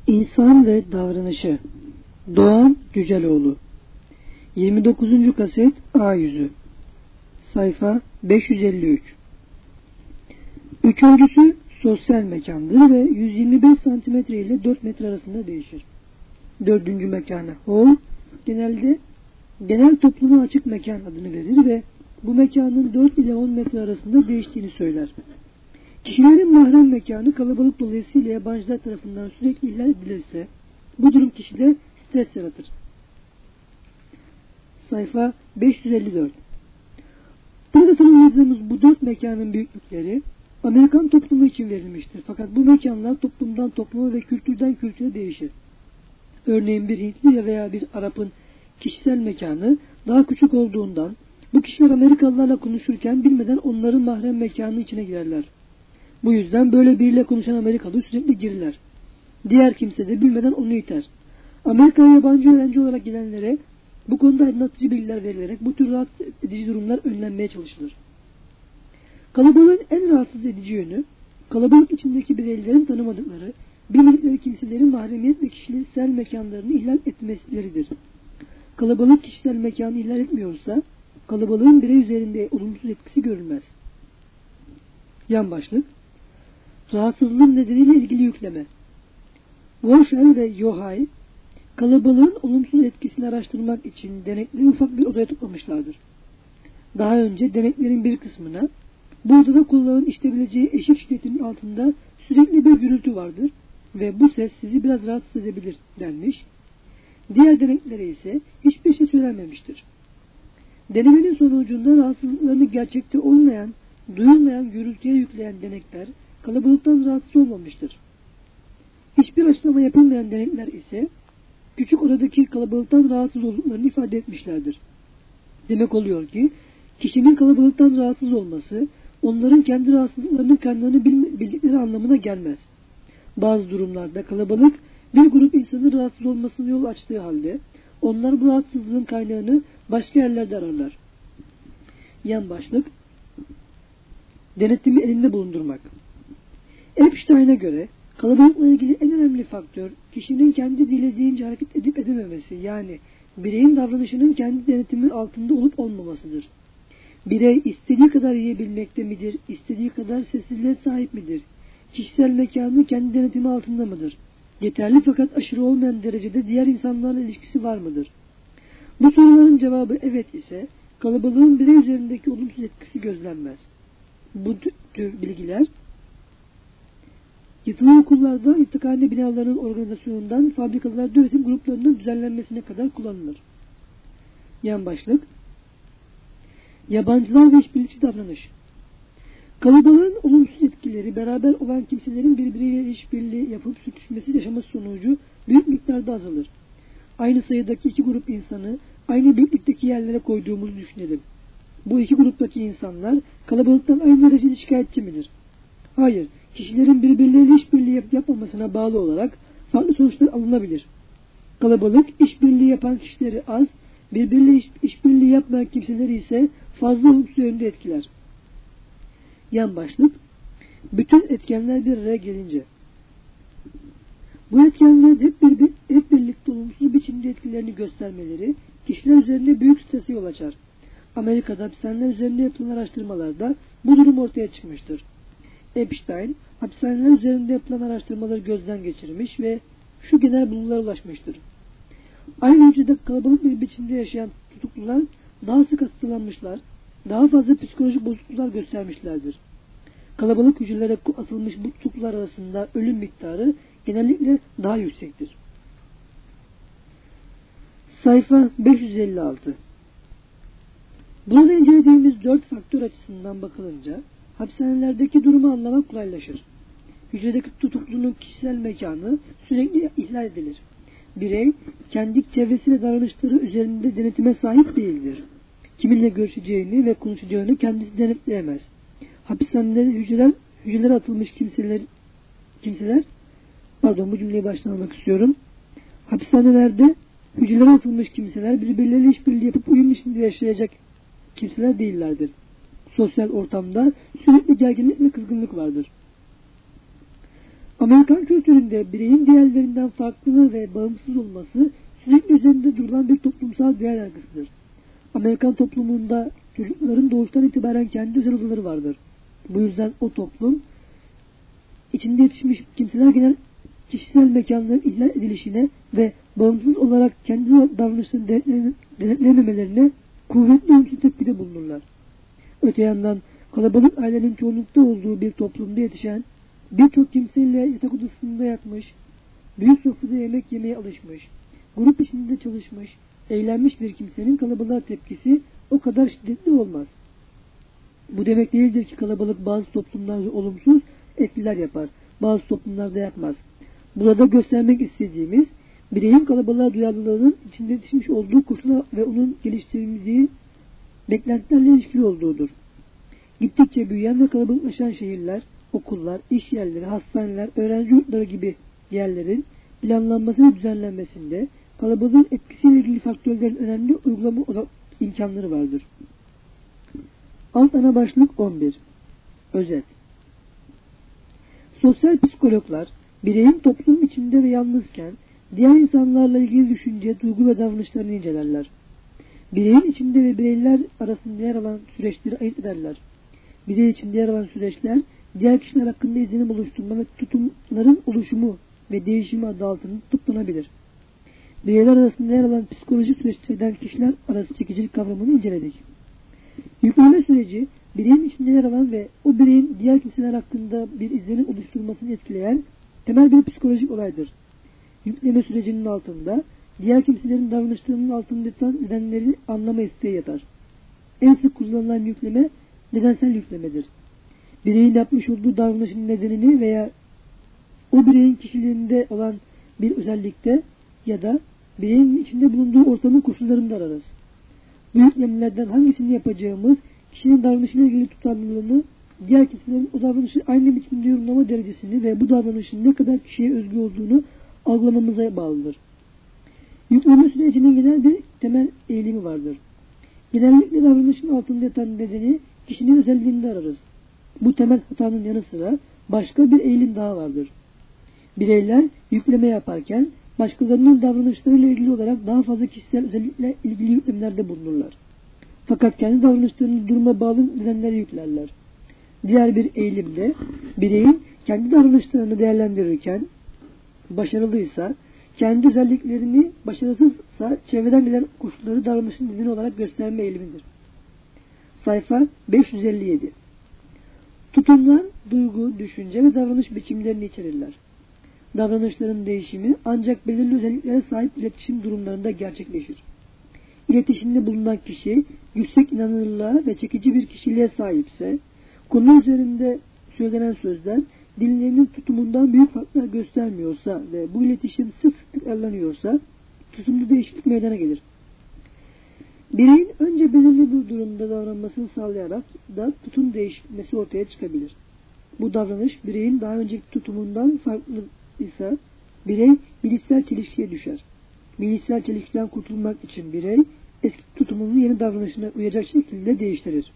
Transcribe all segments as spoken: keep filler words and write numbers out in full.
İnsan ve Davranışı. Doğan Cüceloğlu. yirmi dokuzuncu kaset A yüzü. Sayfa beş yüz elli üç. Üçüncüsü sosyal mekandır ve yüz yirmi beş santimetre ile dört metre arasında değişir. Dördüncü mekana hall genelde genel topluma açık mekan adını verir ve bu mekanın dört ile on metre arasında değiştiğini söyler. Kişilerin mahrem mekanı kalabalık dolayısıyla yabancılar tarafından sürekli ihlal edilirse bu durum kişide stres yaratır. Sayfa beş yüz elli dört. Burada tanımladığımız bu dört mekanın büyüklükleri Amerikan toplumu için verilmiştir. Fakat bu mekanlar toplumdan topluma ve kültürden kültüre değişir. Örneğin bir Hintli veya bir Arap'ın kişisel mekanı daha küçük olduğundan bu kişiler Amerikalılarla konuşurken bilmeden onların mahrem mekanının içine girerler. Bu yüzden böyle biriyle konuşan Amerikalı sürekli girirler. Diğer kimse de bilmeden onu iter. Amerika'ya yabancı öğrenci olarak gelenlere bu konuda aydınlatıcı bilgiler verilerek bu tür rahatsız edici durumlar önlenmeye çalışılır. Kalabalığın en rahatsız edici yönü, kalabalık içindeki bireylerin tanımadıkları, bilmedikleri kimselerin mahremiyet ve kişisel mekanlarını ihlal etmesileridir. Kalabalık kişisel mekanı ihlal etmiyorsa, kalabalığın birey üzerinde olumsuz etkisi görülmez. Yan başlık, rahatsızlığın nedeniyle ilgili yükleme. Worshel ve Yohai, kalabalığın olumsuz etkisini araştırmak için denekleri ufak bir odaya toplamışlardır. Daha önce deneklerin bir kısmına, bu odada kulağın işitebileceği eşik şiddetinin altında sürekli bir gürültü vardır ve bu ses sizi biraz rahatsız edebilir denmiş. Diğer deneklere ise hiçbir şey söylenmemiştir. Denemenin sonucunda rahatsızlıklarını gerçekte olmayan, duyulmayan gürültüye yükleyen denekler kalabalıktan rahatsız olmamıştır. Hiçbir açıklama yapılmayan denekler ise küçük odadaki kalabalıktan rahatsız olduklarını ifade etmişlerdir. Demek oluyor ki kişinin kalabalıktan rahatsız olması onların kendi rahatsızlıklarının kaynağını bildikleri anlamına gelmez. Bazı durumlarda kalabalık bir grup insanın rahatsız olmasına yol açtığı halde onlar bu rahatsızlığın kaynağını başka yerlerde ararlar. Yan başlık, denetimi elinde bulundurmak. Epstein'e göre kalabalıkla ilgili en önemli faktör kişinin kendi dilediğince hareket edip edememesi, yani bireyin davranışının kendi denetimin altında olup olmamasıdır. Birey istediği kadar yiyebilmekte midir, istediği kadar sessizliğe sahip midir, kişisel mekanı kendi denetimi altında mıdır, yeterli fakat aşırı olmayan derecede diğer insanlarla ilişkisi var mıdır? Bu soruların cevabı evet ise kalabalığın birey üzerindeki olumsuz etkisi gözlenmez. Bu tür bilgiler yatılı okullarda yatakhane binalarının organizasyonundan fabrikalarda üretim gruplarının düzenlenmesine kadar kullanılır. Yan başlık, yabancılar ve işbirlikçi davranış. Kalabalığın olumsuz etkileri beraber olan kimselerin birbiriyle işbirliği yapıp sürtüşmesi yaşaması sonucu büyük miktarda azalır. Aynı sayıdaki iki grup insanı aynı büyüklükteki yerlere koyduğumuzu düşünelim. Bu iki gruptaki insanlar kalabalıktan aynı derecede şikayetçi midir? Hayır, kişilerin birbirleriyle işbirliği yap yapmamasına bağlı olarak farklı sonuçlar alınabilir. Kalabalık işbirliği yapan kişileri az, birbiriyle iş, işbirliği yapmayan kimseleri ise fazla olumsuz yönde etkiler. Yan başlık, bütün etkenler bir araya gelince. Bu etkenlerin hep, bir, hep birlikte olumsuz biçimde etkilerini göstermeleri kişiler üzerinde büyük strese yol açar. Amerika'da hapishaneler üzerinde yapılan araştırmalarda bu durum ortaya çıkmıştır. Epstein, hapishaneler üzerinde yapılan araştırmaları gözden geçirmiş ve şu genel bulgulara ulaşmıştır. Aynı hücrede kalabalık bir biçimde yaşayan tutuklular daha sık hastalanmışlar, daha fazla psikolojik bozukluklar göstermişlerdir. Kalabalık hücrelere atılmış bu tutuklular arasında ölüm miktarı genellikle daha yüksektir. Sayfa beş yüz elli altı. Burada incelediğimiz dört faktör açısından bakılınca hapishanelerdeki durumu anlamak kolaylaşır. Hücredeki tutuklunun kişisel mekanı sürekli ihlal edilir. Birey kendi çevresiyle davranışları üzerinde denetime sahip değildir. Kiminle görüşeceğini ve konuşacağını kendisi denetleyemez. Hapishanelerde hücreler, hücrelere atılmış kimseler, kimseler, pardon bu cümleyi baştan almak istiyorum. Hapishanelerde hücrelere atılmış kimseler birbirleriyle işbirliği yapıp uyum içinde yaşayacak kimseler değillerdir. Sosyal ortamda sürekli gerginlik ve kızgınlık vardır. Amerikan kültüründe bireyin diğerlerinden farklı ve bağımsız olması sürekli üzerinde durulan bir toplumsal değer yargısıdır. Amerikan toplumunda çocukların doğuştan itibaren kendi özel odaları vardır. Bu yüzden o toplum içinde yetişmiş kimseler genel kişisel mekanların ihlal edilişine ve bağımsız olarak kendi davranışlarını denetlememelerine kuvvetli olumsuz tepkide bulunurlar. Öte yandan kalabalık ailenin çoğunlukta olduğu bir toplumda yetişen, birçok kimseyle yatak odasında yatmış, büyük sofrada yemek yemeye alışmış, grup içinde çalışmış, eğlenmiş bir kimsenin kalabalığa tepkisi o kadar şiddetli olmaz. Bu demek değildir ki kalabalık bazı toplumlarda olumsuz etkiler yapar, bazı toplumlarda yapmaz. Burada göstermek istediğimiz, bireyin kalabalığa duyarlılığının içinde yetişmiş olduğu koşullar ve onun geliştirildiği beklentilerle ilişkili olduğudur. Gittikçe büyüyen ve kalabalıklaşan şehirler, okullar, iş yerleri, hastaneler, öğrenci yurtları gibi yerlerin planlanması ve düzenlenmesinde kalabalığın etkisiyle ilgili faktörlerin önemli uygulama imkanları vardır. Alt ana başlık on bir. Özet. Sosyal psikologlar, bireyin toplum içinde ve yalnızken diğer insanlarla ilgili düşünce, duygu ve davranışlarını incelerler. Bireyin içinde ve bireyler arasında yer alan süreçleri ayırt ederler. Birey içinde yer alan süreçler, diğer kişiler hakkında izlenim oluşturma ve tutumların oluşumu ve değişimi adı altında tutuklanabilir. Bireyler arasında yer alan psikolojik süreçlerden kişiler arası çekicilik kavramını inceledik. Yükleme süreci, bireyin içinde yer alan ve o bireyin diğer kimseler hakkında bir izlenim oluşturmasını etkileyen temel bir psikolojik olaydır. Yükleme sürecinin altında, diğer kimselerin davranışlarının altında yatan nedenleri anlama isteği yatar. En sık kullanılan yükleme, nedensel yüklemedir. Bireyin yapmış olduğu davranışın nedenini veya o bireyin kişiliğinde olan bir özellikte ya da bireyin içinde bulunduğu ortamın koşullarında ararız. Bu yüklemelerden hangisini yapacağımız, kişinin davranışıyla ilgili tutarlılığını, diğer kimselerin o davranışı aynı biçimde yorumlama derecesini ve bu davranışın ne kadar kişiye özgü olduğunu algılamamıza bağlıdır. Yükleme sürecinin genel bir temel eğilimi vardır. Genellikle davranışın altında yatan nedeni kişinin özelliğinde ararız. Bu temel hatanın yanı sıra başka bir eğilim daha vardır. Bireyler yükleme yaparken başkalarının davranışlarıyla ilgili olarak daha fazla kişisel özellikle ilgili yüklemelerde bulunurlar. Fakat kendi davranışlarını duruma bağlı nedenlere yüklerler. Diğer bir eğilimde bireyin kendi davranışlarını değerlendirirken başarılıysa, kendi özelliklerini başarısızsa çevreden gelen koşulları davranışın nedeni olarak gösterme eğilimidir. Sayfa beş yüz elli yedi. Tutumlar, duygu, düşünce ve davranış biçimlerini içerirler. Davranışların değişimi ancak belirli özelliklere sahip iletişim durumlarında gerçekleşir. İletişimde bulunan kişi yüksek inanırlığa ve çekici bir kişiliğe sahipse, konu üzerinde söylenen sözler dinleyenin tutumundan büyük farklar göstermiyorsa ve bu iletişim sık tekrarlanıyorsa tutumda değişiklik meydana gelir. Bireyin önce belirli bir durumda davranmasını sağlayarak da tutum değişmesi ortaya çıkabilir. Bu davranış bireyin daha önceki tutumundan farklıysa birey bilişsel çelişkiye düşer. Bilişsel çelişkiden kurtulmak için birey eski tutumunu yeni davranışına uyacak şekilde değiştirir.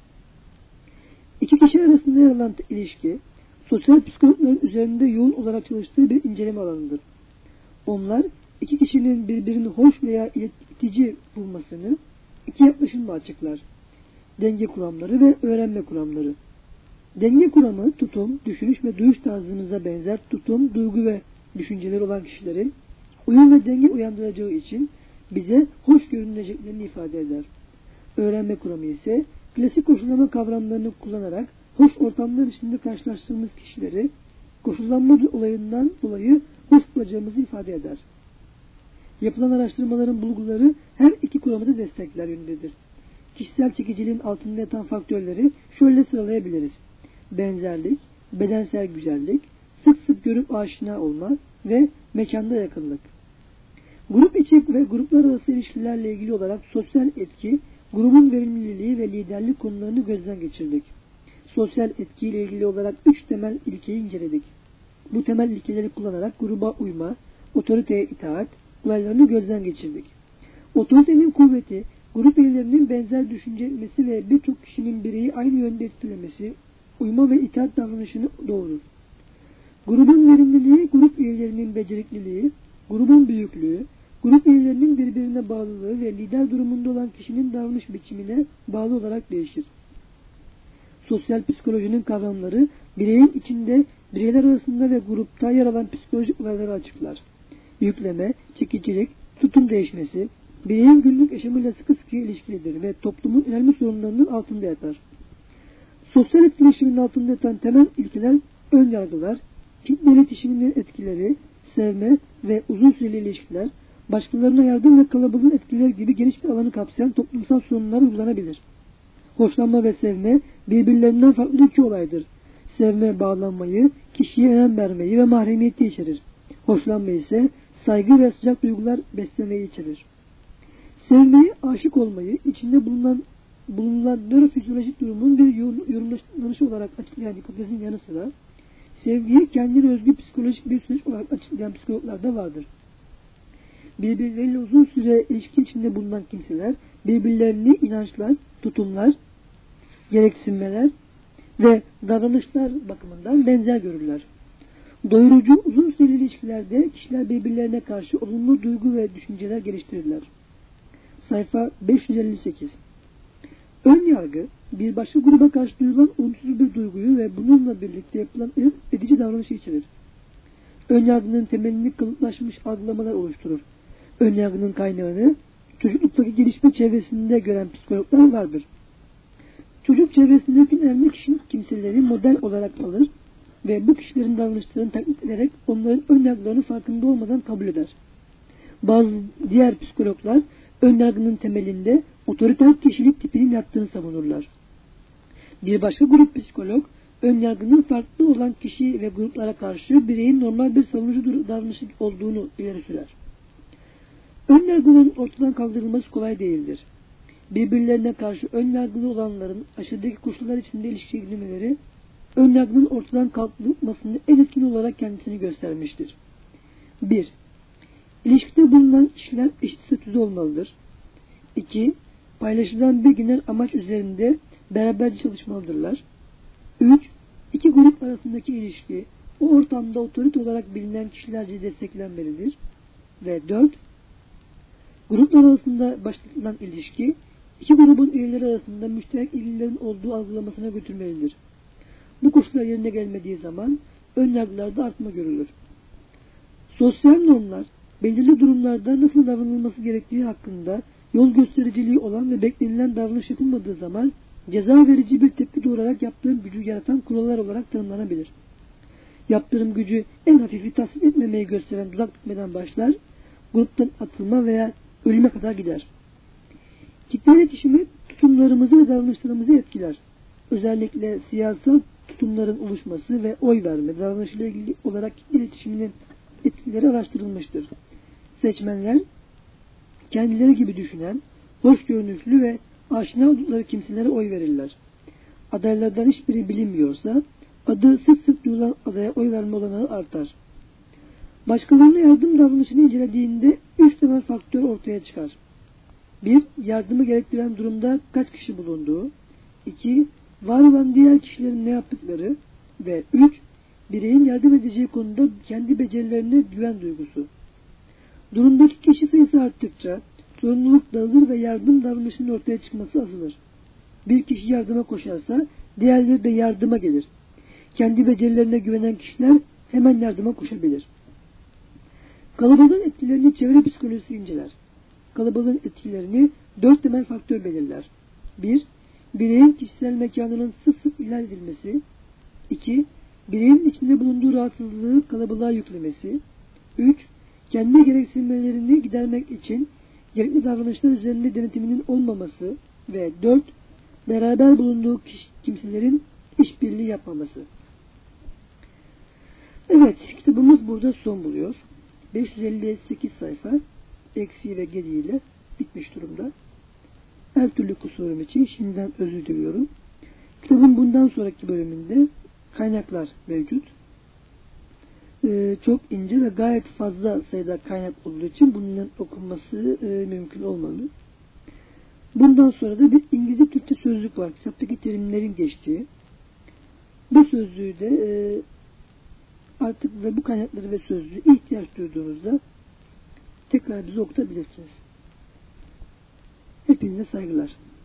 İki kişi arasında yer alan ilişki, sosyal psikologların üzerinde yoğun olarak çalıştığı bir inceleme alanıdır. Onlar, iki kişinin birbirini hoş veya itici bulmasını iki yaklaşımla açıklar. Denge kuramları ve öğrenme kuramları. Denge kuramı, tutum, düşünüş ve duyuş tarzımıza benzer tutum, duygu ve düşünceleri olan kişilerin uyum ve denge uyandıracağı için bize hoş görüneceklerini ifade eder. Öğrenme kuramı ise klasik koşullama kavramlarını kullanarak hoş ortamlar içinde karşılaştığımız kişileri koşullanma olayından dolayı hoş bulacağımızı ifade eder. Yapılan araştırmaların bulguları her iki kuramı da destekler yönündedir. Kişisel çekiciliğin altında yatan faktörleri şöyle sıralayabiliriz. Benzerlik, bedensel güzellik, sık sık görüp aşina olma ve mekanda yakınlık. Grup içi ve gruplar arası ilişkilerle ilgili olarak sosyal etki, grubun verimliliği ve liderlik konularını gözden geçirdik. Sosyal etkiyle ilgili olarak üç temel ilkeyi inceledik. Bu temel ilkeleri kullanarak gruba uyma, otoriteye itaat, olaylarını gözden geçirdik. Otoritenin kuvveti, grup üyelerinin benzer düşüncesi ve birçok kişinin bireyi aynı yönde etkilemesi, uyma ve itaat davranışını doğurur. Grubun verimliliği, grup üyelerinin becerikliliği, grubun büyüklüğü, grup üyelerinin birbirine bağlılığı ve lider durumunda olan kişinin davranış biçimine bağlı olarak değişir. Sosyal psikolojinin kavramları bireyin içinde, bireyler arasında ve grupta yer alan psikolojik olayları açıklar. Yükleme, çekicilik, tutum değişmesi, bireyin günlük yaşamıyla sıkı sıkı ilişkilidir ve toplumun önemli sorunlarının altında yatar. Sosyal etkileşimin altında yatan temel ilkeler ön yargılar, kitle iletişiminin etkileri, sevme ve uzun süreli ilişkiler, başkalarına yardım ve kalabalığın etkileri gibi geniş bir alanı kapsayan toplumsal sorunlar uygulanabilir. Hoşlanma ve sevme birbirlerinden farklı iki olaydır. Sevme bağlanmayı, kişiye önem vermeyi ve mahremiyeti içerir. Hoşlanma ise saygı ve sıcak duygular beslemeyi içerir. Sevmeyi, aşık olmayı, içinde bulunan bulunan nörofizyolojik durumun bir yorumlanışı olarak açıklayan hipotezin yanı sıra, sevgiyi kendine özgü psikolojik bir süreç olarak açıklayan psikologlar da vardır. Birbirleriyle uzun süre ilişki içinde bulunan kimseler, birbirlerini inançlar, tutumlar, gereksinmeler ve davranışlar bakımından benzer görürler. Doyurucu uzun süreli ilişkilerde kişiler birbirlerine karşı olumlu duygu ve düşünceler geliştirirler. Sayfa beş yüz elli sekiz. Ön yargı, bir başka gruba karşı duyulan olumsuz bir duyguyu ve bununla birlikte yapılan edici davranışı içerir. Ön yargının temelini kalıplaşmış algılamalar oluşturur. Ön yargının kaynağını çocukluktaki gelişme çevresinde gören psikologlar vardır. Çocuk çevresindeki önemli kişinin kimseleri model olarak alır ve bu kişilerin davranışlarını taklit ederek onların ön yargılarını farkında olmadan kabul eder. Bazı diğer psikologlar ön yargının temelinde otoriter kişilik tipinin yattığını savunurlar. Bir başka grup psikolog, ön yargının farklı olan kişi ve gruplara karşı bireyin normal bir savunucu davranışı olduğunu ileri sürer. Ön yargıların ortadan kaldırılması kolay değildir. Birbirlerine karşı ön yargılı olanların aşağıdaki koşullar içinde ilişkiye girmeleri, ön yargının ortadan kalkmasında en etkin olarak kendisini göstermiştir. bir. İlişkide bulunan kişiler eşit statüde olmalıdır. iki. Paylaşılan bir genel amaç üzerinde beraberce çalışmalıdırlar. üç. İki grup arasındaki ilişki, o ortamda otorite olarak bilinen kişilerce desteklenmelidir. Ve dört. Gruplar arasında başlatılan ilişki, iki grubun üyeleri arasında müşterek ilgilerin olduğu algılamasına götürmelidir. Bu koşullar yerine gelmediği zaman ön yargılarda artma görülür. Sosyal normlar, belirli durumlarda nasıl davranılması gerektiği hakkında yol göstericiliği olan ve beklenilen davranış yapılmadığı zaman ceza verici bir tepki doğurarak yaptırım gücü yaratan kurallar olarak tanımlanabilir. Yaptırım gücü en hafifi tasvip etmemeyi gösteren dudak tutmadan başlar, gruptan atılma veya ölüme kadar gider. Kitle iletişimi tutumlarımızı ve davranışlarımızı etkiler. Özellikle siyasal tutumların oluşması ve oy verme davranışıyla ilgili olarak kitle iletişiminin etkileri araştırılmıştır. Seçmenler kendileri gibi düşünen, hoş görünüşlü ve aşina oldukları kimselere oy verirler. Adaylardan hiçbiri bilinmiyorsa adı sık sık duyulan adaya oy verme olanağı artar. Başkalarına yardım davranışını incelediğinde üç temel faktör ortaya çıkar. bir. Yardımı gerektiren durumda kaç kişi bulunduğu. iki. Var olan diğer kişilerin ne yaptıkları. Ve üç. Bireyin yardım edeceği konuda kendi becerilerine güven duygusu. Durumdaki kişi sayısı arttıkça sorumluluk dağılır ve yardım davranışının ortaya çıkması azalır. Bir kişi yardıma koşarsa diğerleri de yardıma gelir. Kendi becerilerine güvenen kişiler hemen yardıma koşabilir. Kalabalığın etkilerini çevre psikolojisi inceler. Kalabalığın etkilerini dört temel faktör belirler. bir. Bireyin kişisel mekanının sık sık ihlal edilmesi. iki. Bireyin içinde bulunduğu rahatsızlığı kalabalığa yüklemesi. üç. Kendi gereksinimlerini gidermek için gerekli davranışlar üzerinde denetiminin olmaması. Ve dört. Beraber bulunduğu kişi, kimselerin işbirliği yapmaması. Evet, kitabımız burada son buluyor. beş yüz elli sekiz sayfa eksiği ve gediğiyle bitmiş durumda. Her türlü kusurum için şimdiden özür diliyorum. Kitabın bundan sonraki bölümünde kaynaklar mevcut. Ee, çok ince ve gayet fazla sayıda kaynak olduğu için bunların okunması e, mümkün olmalı. Bundan sonra da bir İngilizce Türkçe sözlük var. Kitaptaki terimlerin geçtiği. Bu sözlüğü de e, artık ve bu kaynakları ve sözlüğü ihtiyaç duyduğunuzda tekrar bizi okutabilirsiniz. Hepinize saygılar.